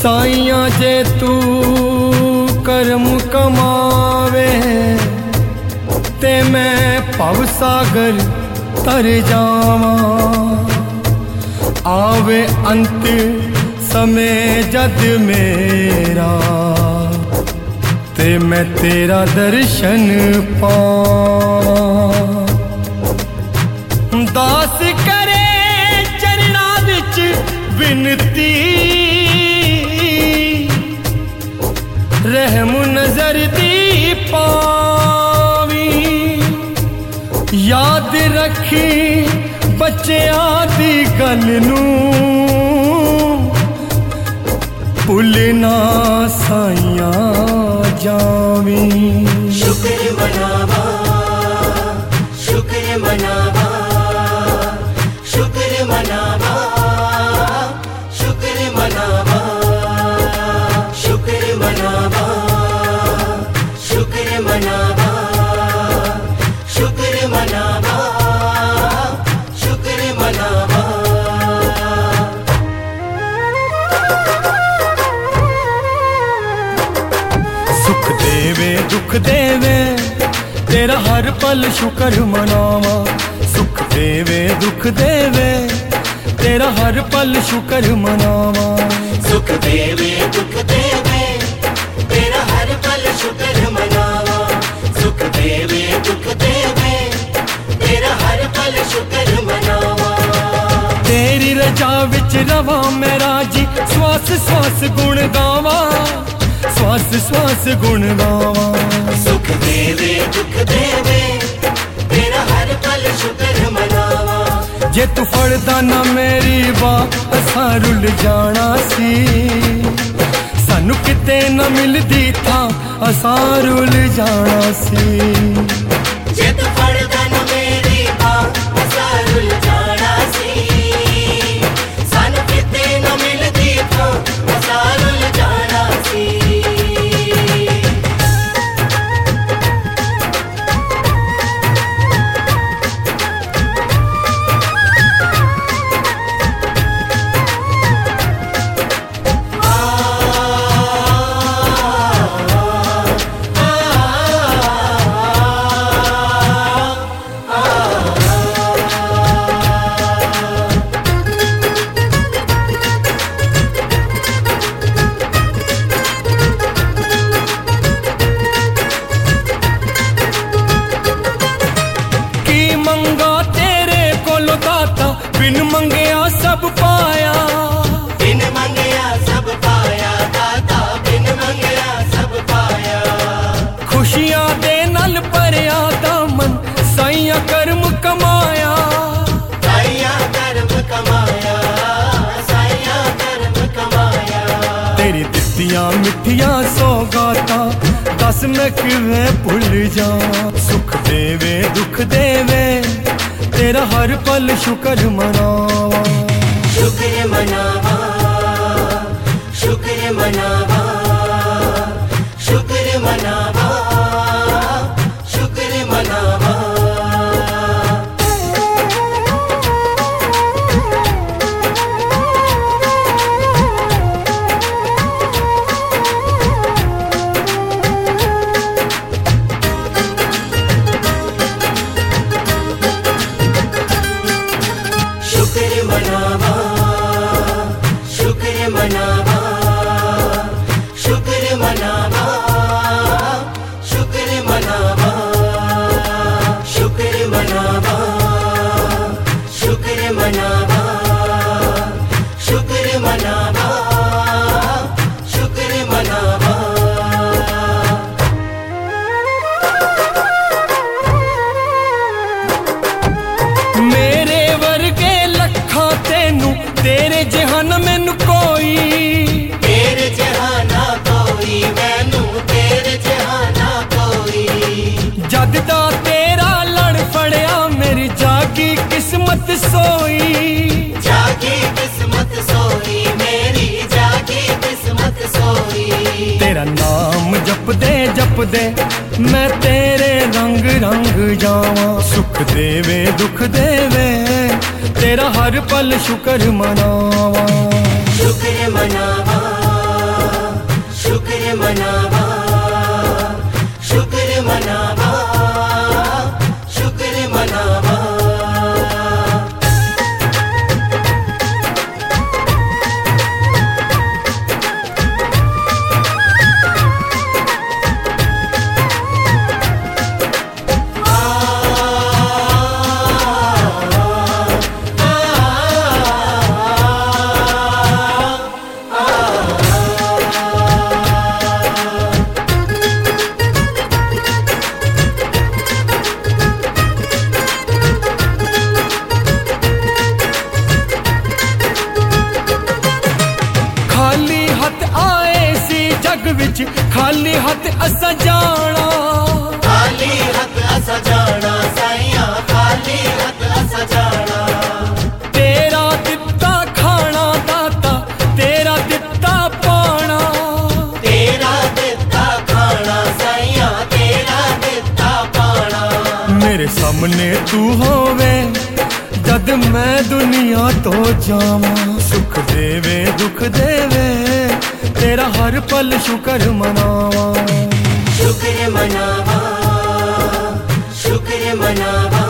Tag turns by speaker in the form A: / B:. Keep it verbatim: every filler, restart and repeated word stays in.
A: साइया जे तू करम कमावे ते मैं भव सागर तर जावा। आवे अंत समय जद मेरा ते मैं तेरा दर्शन पावां। दास करे चरना विच विनती, रहम नजर दी पावी। याद रखी बच्चियां दी गल नूं, भुलना साइया जावी।
B: शुक्र मनावा शुक्र मनावा शुक्र मनावा शुक्र मनावा शुक्र मनावा शुक्र मनावा शुक्र मनावा शुक्र मनावा।
A: सुख देवे दुख देवे तेरा हर पल शुक्र मनावा। सुख देवे दुख देवे तेरा हर पल शुक्र मनावा।
B: सुख देवे दुख देवे तेरा हर पल शुक्र मनावा। सुख देवे दुख देवे तेरा हर पल शुक्र मनावा।
A: तेरी रजा विच रवा मैं राजी, श्वास श्वास गुण गावा, श्वास श्वास गुण गावा।
B: सुख देवे दुख देवे तेरा हर पल शुक्र मनावा।
A: जे तू फड़दा ना मेरी बात असां रुल जाना सी, सानू किते ना मिलदी था असां रुल जाना सी।
B: जे तू फड़दा ना मेरी बात असां रुल जाना सी, सानू किते ना मिलदी था असां रुल जाना सी।
A: बिन मंगया सब पाया,
B: बिन मंगया सब पाया दाता, बिन मंगया सब पाया।
A: खुशियां दे नल भरिया दामन साइया कर्म कमाया।
B: साइया कर्म कमाया, साइया कर्म कमाया।
A: तेरी दित्तियां मिठियां सौगाता दस मैं किवें भुल जावां। सुख देवे दुख देवे तेरा हर पल शुक्र मनावा।
B: शुक्र मनावा शुक्र मनावा शुक्र मनावा शुक्र मनावा। शुक्र मनावा शुक्र मनावा शुक्र मनावा शुक्र मनावा शुक्र मनावा शुक्र मनावा शुक्र मनावा शुक्र मनावा।
A: मेरे वर्गे लखा तेनू तेरे जहान मैनू कोई,
B: तेरे जहाना कोई मैनू तेरे जहाना कोई।
A: जद दा तेरा लड़ फड़िया मेरी जागी किस्मत सोई।
B: जागी किस्मत सोई मेरी जागी किस्मत सोई।
A: तेरा नाम जपदे जपदे मैं तेरे रंग रंग जावा। सुख देवे दुख देवे तेरा हर पल शुक्र मनावा।
B: शुक्र मनावा
A: जग विच खाली हथ असा जाना,
B: खाली हथ असा जाना साइया, खाली हथ असा जाना।
A: तेरा दिता खाना दाता, तेरा दिता पाना,
B: तेरा दिता खाना साइया, तेरा दिता पाना।
A: मेरे सामने तू होवे जद मैं दुनिया तो जावा, सुख देवे दुख देवे तेरा हर पल शुक्र मनावा,
B: शुक्र मनावा, शुक्र मनावा।